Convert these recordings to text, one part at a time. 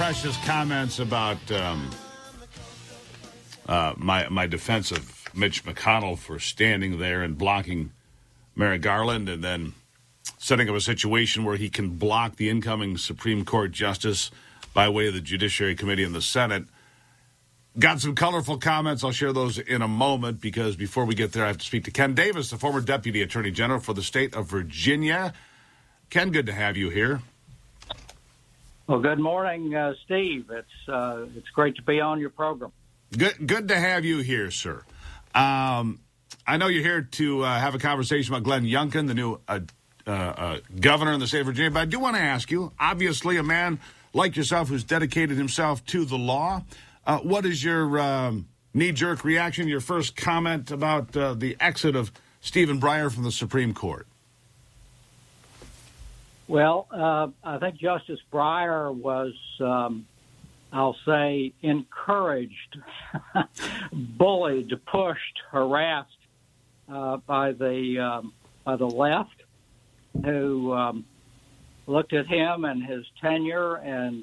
Josh's comments about my defense of Mitch McConnell for standing there and blocking Merrick Garland and then setting up a situation where he can block the incoming Supreme Court justice by way of the Judiciary Committee in the Senate. Got some colorful comments. I'll share those in a moment because before we get there, I have to speak to Ken Davis, the former Deputy Attorney General for the state of Virginia. Ken, good to have you here. Well, good morning, Steve. It's great to be on your program. Good to have you here, sir. I know you're here to have a conversation about Glenn Youngkin, the new governor in the state of Virginia, but I do want to ask you, obviously a man like yourself who's dedicated himself to the law, what is your knee-jerk reaction, your first comment about the exit of Stephen Breyer from the Supreme Court? Well, I think Justice Breyer was, I'll say, encouraged, bullied, pushed, harassed by the left, who looked at him and his tenure, and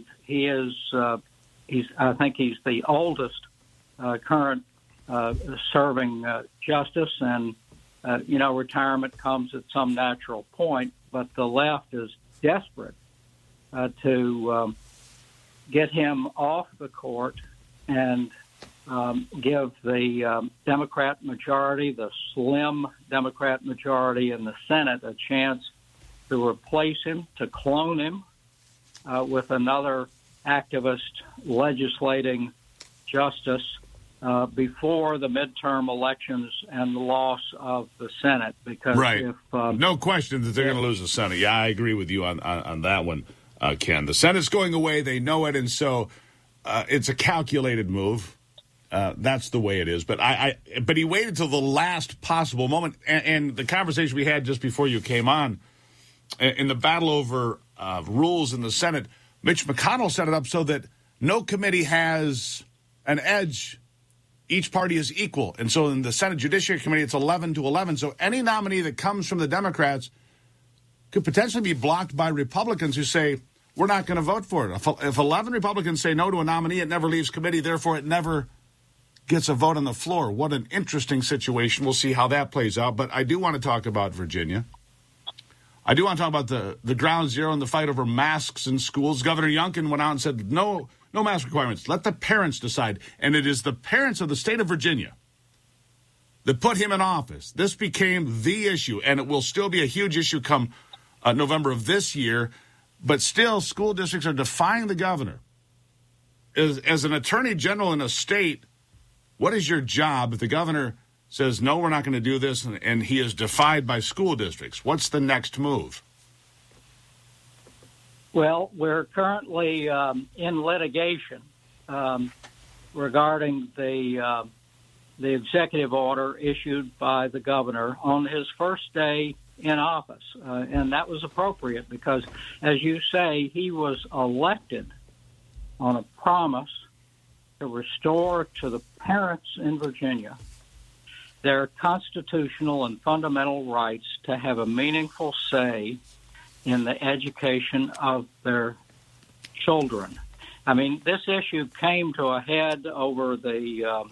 I think he's the oldest current serving justice, and retirement comes at some natural point. But the left is desperate to get him off the court and give the Democrat majority, the slim Democrat majority in the Senate, a chance to replace him, to clone him with another activist legislating justice before the midterm elections and the loss of the Senate. Because right. No question that they're going to lose the Senate. Yeah, I agree with you on that one, Ken. The Senate's going away. They know it, and so it's a calculated move. That's the way it is. But but he waited till the last possible moment. And the conversation we had just before you came on, in the battle over rules in the Senate, Mitch McConnell set it up so that no committee has an edge. Each party is equal. And so in the Senate Judiciary Committee, it's 11-11. So any nominee that comes from the Democrats could potentially be blocked by Republicans who say, we're not going to vote for it. If 11 Republicans say no to a nominee, it never leaves committee. Therefore, it never gets a vote on the floor. What an interesting situation. We'll see how that plays out. But I do want to talk about Virginia. I do want to talk about the ground zero and the fight over masks in schools. Governor Youngkin went out and said, no mask requirements. Let the parents decide. And it is the parents of the state of Virginia that put him in office. This became the issue, and it will still be a huge issue come November of this year. But still, school districts are defying the governor. As an attorney general in a state, what is your job if the governor says, no, we're not going to do this, and he is defied by school districts? What's the next move? Well, we're currently in litigation regarding the executive order issued by the governor on his first day in office. And that was appropriate because, as you say, he was elected on a promise to restore to the parents in Virginia their constitutional and fundamental rights to have a meaningful say in the education of their children. I mean, this issue came to a head over the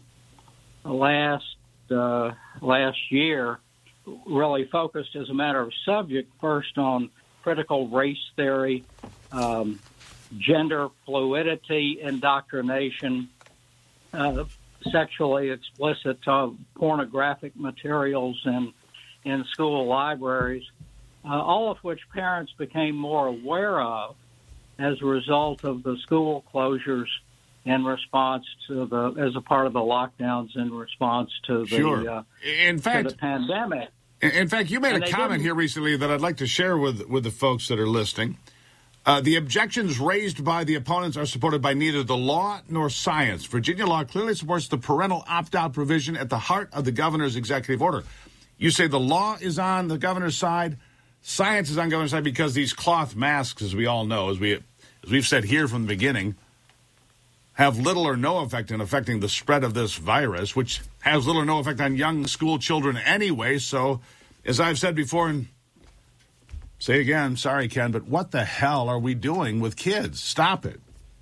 last year, really focused as a matter of subject first on critical race theory, gender fluidity, indoctrination, sexually explicit pornographic materials in school libraries, all of which parents became more aware of as a result of the school closures in response to as a part of the lockdowns in response to the the pandemic. In fact, you made a comment here recently that I'd like to share with the folks that are listening. The objections raised by the opponents are supported by neither the law nor science. Virginia law clearly supports the parental opt-out provision at the heart of the governor's executive order. You say the law is on the governor's side, science is on the governor's side because these cloth masks, as we all know, as we've said here from the beginning, have little or no effect in affecting the spread of this virus, which has little or no effect on young school children anyway. So, as I've said before, and say again, sorry, Ken, but what the hell are we doing with kids? Stop it.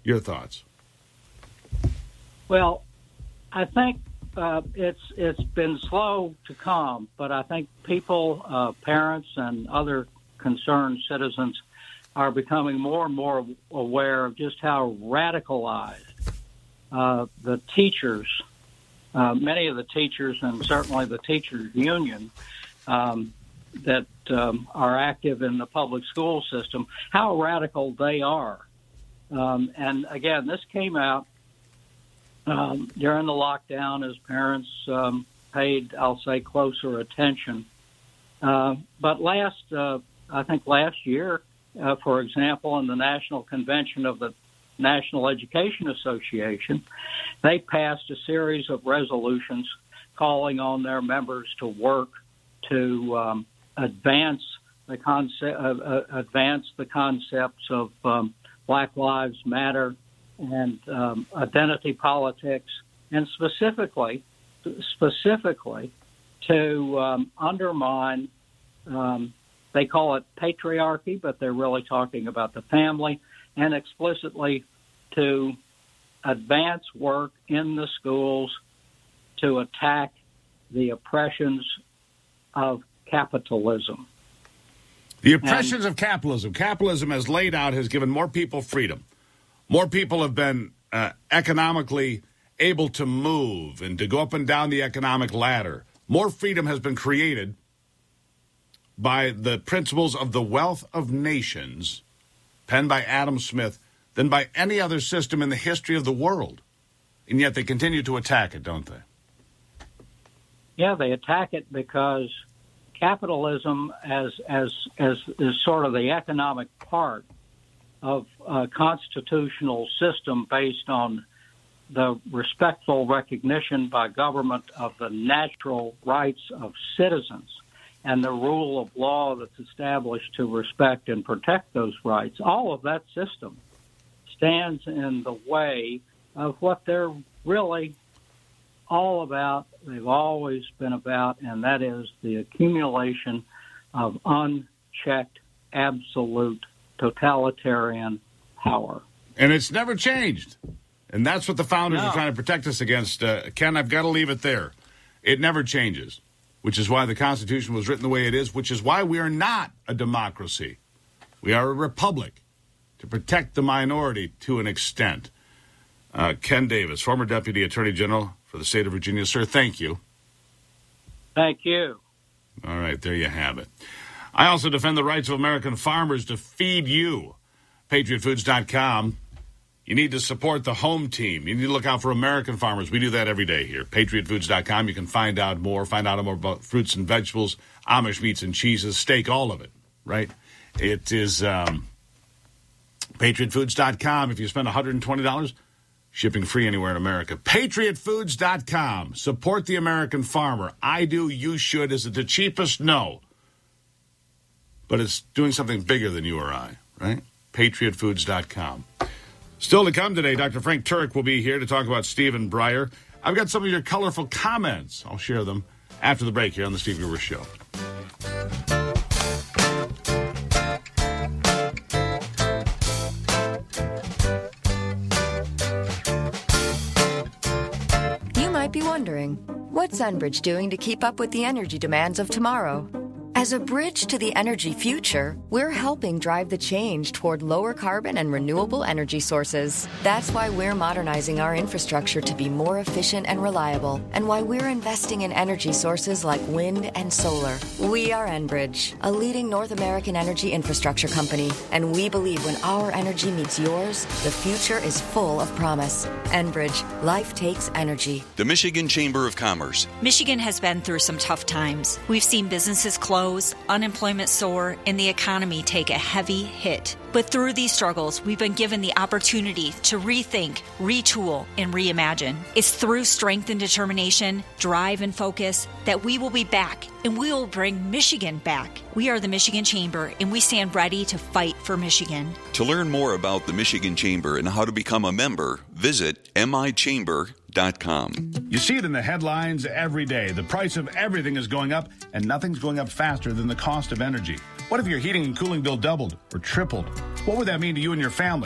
Your thoughts? Well, I think it's been slow to come, but I think people, parents, and other concerned citizens are becoming more and more aware of just how radicalized the teachers, many of the teachers, and certainly the teachers' union that are active in the public school system, how radical they are. And again, this came out during the lockdown as parents paid, I'll say, closer attention. But I think last year, for example, in the National Convention of the National Education Association, they passed a series of resolutions calling on their members to work to advance the concepts of Black Lives Matter and identity politics, and specifically to undermine. They call it patriarchy, but they're really talking about the family, and explicitly to advance work in the schools to attack the oppressions of capitalism. The oppressions of capitalism. Capitalism, as laid out, has given more people freedom. More people have been economically able to move and to go up and down the economic ladder. More freedom has been created by the principles of the wealth of nations, penned by Adam Smith, than by any other system in the history of the world. And yet they continue to attack it, don't they? Yeah, they attack it because capitalism as is sort of the economic part of a constitutional system based on the respectful recognition by government of the natural rights of citizens and the rule of law that's established to respect and protect those rights. All of that system stands in the way of what they're really all about, they've always been about, and that is the accumulation of unchecked, absolute, totalitarian power. And it's never changed. And that's what the founders are trying to protect us against. Ken, I've got to leave it there. It never changes, which is why the Constitution was written the way it is, which is why we are not a democracy. We are a republic to protect the minority to an extent. Ken Davis, former Deputy Attorney General for the state of Virginia. Sir, thank you. Thank you. All right, there you have it. I also defend the rights of American farmers to feed you. PatriotFoods.com. You need to support the home team. You need to look out for American farmers. We do that every day here. PatriotFoods.com. You can find out more about fruits and vegetables, Amish meats and cheeses, steak, all of it, right? It is PatriotFoods.com. If you spend $120, shipping free anywhere in America. PatriotFoods.com. Support the American farmer. I do. You should. Is it the cheapest? No. But it's doing something bigger than you or I, right? PatriotFoods.com. Still to come today, Dr. Frank Turek will be here to talk about Stephen Breyer. I've got some of your colorful comments. I'll share them after the break here on the Steve Gruber Show. You might be wondering, what's Enbridge doing to keep up with the energy demands of tomorrow? As a bridge to the energy future, we're helping drive the change toward lower carbon and renewable energy sources. That's why we're modernizing our infrastructure to be more efficient and reliable, and why we're investing in energy sources like wind and solar. We are Enbridge, a leading North American energy infrastructure company, and we believe when our energy meets yours, the future is full of promise. Enbridge, life takes energy. The Michigan Chamber of Commerce. Michigan has been through some tough times. We've seen businesses close, unemployment soar, and the economy take a heavy hit. But through these struggles, we've been given the opportunity to rethink, retool, and reimagine. It's through strength and determination, drive and focus that we will be back, and we will bring Michigan back. We are the Michigan Chamber, and we stand ready to fight for Michigan. To learn more about the Michigan Chamber and how to become a member, visit michamber.com. You see it in the headlines every day. The price of everything is going up, and nothing's going up faster than the cost of energy. What if your heating and cooling bill doubled or tripled? What would that mean to you and your family?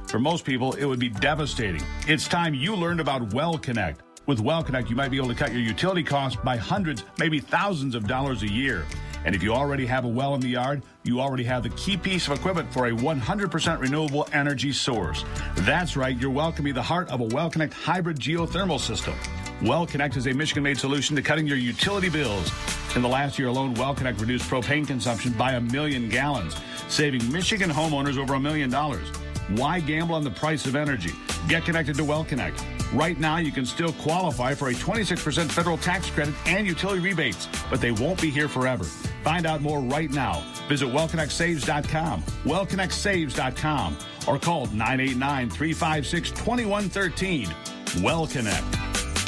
For most people, it would be devastating. It's time you learned about Well Connect. With Well Connect, you might be able to cut your utility costs by hundreds, maybe thousands of dollars a year. And if you already have a well in the yard, you already have the key piece of equipment for a 100% renewable energy source. That's right, your well can be the heart of a Well Connect hybrid geothermal system. Well Connect is a Michigan-made solution to cutting your utility bills. In the last year alone, Well Connect reduced propane consumption by 1 million gallons, saving Michigan homeowners over $1 million. Why gamble on the price of energy? Get connected to Well Connect. Right now, you can still qualify for a 26% federal tax credit and utility rebates, but they won't be here forever. Find out more right now. Visit WellConnectSaves.com, WellConnectSaves.com, or call 989-356-2113. Well Connect.